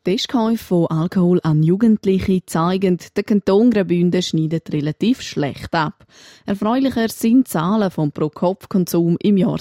Testkäufe von Alkohol an Jugendliche zeigen, der Kanton Graubünden schneidet relativ schlecht ab. Erfreulicher sind die Zahlen vom Pro-Kopf-Konsum im Jahr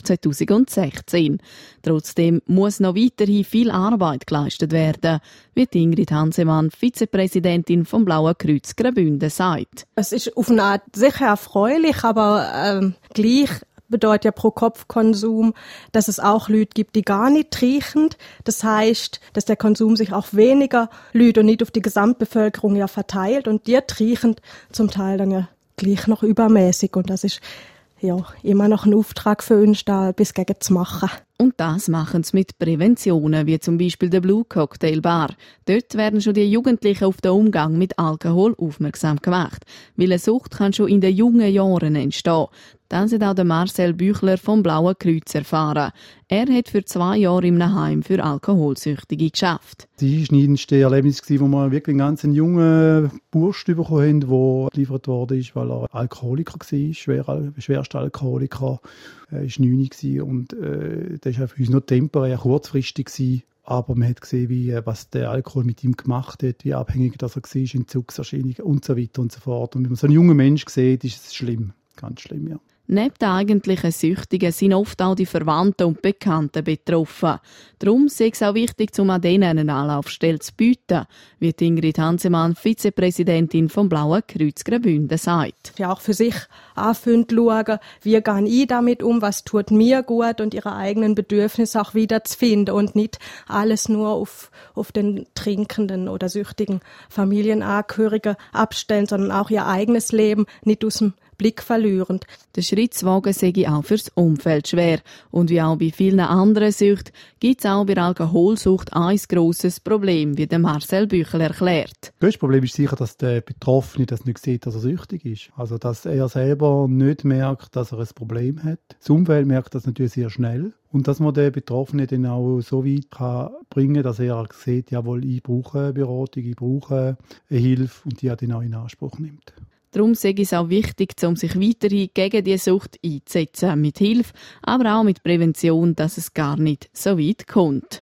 2016. Trotzdem muss noch weiterhin viel Arbeit geleistet werden, wie Ingrid Hansemann, Vizepräsidentin vom Blauen Kreuz Graubünden, sagt. Es ist auf eine Art sicher erfreulich, aber gleich bedeutet ja Pro-Kopf-Konsum, dass es auch Leute gibt, die gar nicht riechen. Das heisst, dass der Konsum sich auf weniger Leute und nicht auf die Gesamtbevölkerung ja verteilt. Und die riechen zum Teil dann ja gleich noch übermäßig. Und das ist ja immer noch ein Auftrag für uns, da etwas gegen zu machen. Und das machen sie mit Präventionen, wie zum Beispiel der Blue Cocktail Bar. Dort werden schon die Jugendlichen auf den Umgang mit Alkohol aufmerksam gemacht. Weil eine Sucht kann schon in den jungen Jahren entstehen. Das hat auch der Marcel Büchler vom Blauen Kreuz erfahren. Er hat für 2 Jahre in einem Heim für Alkoholsüchtige geschafft. Das einschneidendste Erlebnis war, wo wir wirklich einen ganz jungen Burschen bekommen haben, der geliefert wurde, weil er Alkoholiker war, schwerster Alkoholiker. Er war 9 und das war für uns nur temporär kurzfristig. Aber man hat gesehen, was der Alkohol mit ihm gemacht hat, wie abhängig er war, Entzugserscheinungen und so weiter und so fort. Und wenn man so einen jungen Menschen sieht, ist es schlimm, ganz schlimm, ja. Neben den eigentlichen Süchtigen sind oft auch die Verwandten und Bekannten betroffen. Darum ist es auch wichtig, an denen eine Anlaufstelle zu bieten, wie Ingrid Hansemann, Vizepräsidentin vom Blauen Kreuz Graubünden, sagt. Ja, auch für sich anfangen zu schauen, wie gehe ich damit um, was tut mir gut und ihre eigenen Bedürfnisse auch wieder zu finden und nicht alles nur auf den trinkenden oder süchtigen Familienangehörigen abstellen, sondern auch ihr eigenes Leben nicht aus dem Blick verlieren. Der Schritt zu wagen sei auch fürs Umfeld schwer. Und wie auch bei vielen anderen Süchten gibt es auch bei Alkoholsucht ein grosses Problem, wie der Marcel Büchel erklärt. Das grösste Problem ist sicher, dass der Betroffene das nicht sieht, dass er süchtig ist. Also, dass er selber nicht merkt, dass er ein Problem hat. Das Umfeld merkt das natürlich sehr schnell. Und dass man den Betroffenen dann auch so weit bringen kann, dass er sieht, jawohl, ich brauche eine Beratung, ich brauche eine Hilfe und die er dann auch in Anspruch nimmt. Darum sei es auch wichtig, um sich weiterhin gegen die Sucht einzusetzen, mit Hilfe, aber auch mit Prävention, dass es gar nicht so weit kommt.